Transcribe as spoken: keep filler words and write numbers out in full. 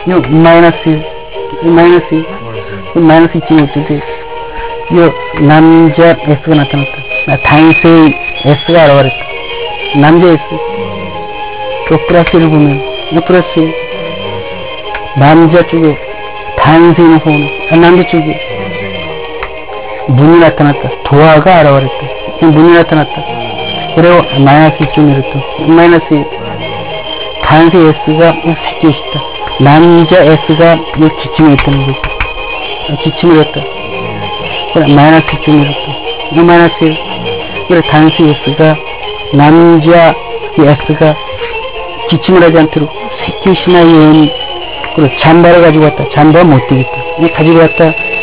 요 마이너스 일, 마이너스 일, 마이너스 이 점 오 때 요 남자 S가 나타났다. 나 단수의 S가 알아버렸다. 남자 S. 또 플러스 일을 보면 이 플러스 일. 남자 쪽에 단수의 호는 아, 남자 쪽에 문이 나타났다. 도화가 알아버렸다. 문이 나타났다. 그리고 마이너스 일 점 일을 또 마이너스 일. 단수 S가 새끼 있다. 남자 S가 요 기침을 했다는 거지. 기침을 했다. 그래 마이너스 일 점 일을 또 마이너스 일. 그래 단수 S가 남자 S가 기침을 하지 않도록 새끼 신화의 요원이 그리고 잠바를 가지고 왔다. 잠바 못 되겠다. 이 가지고 왔다.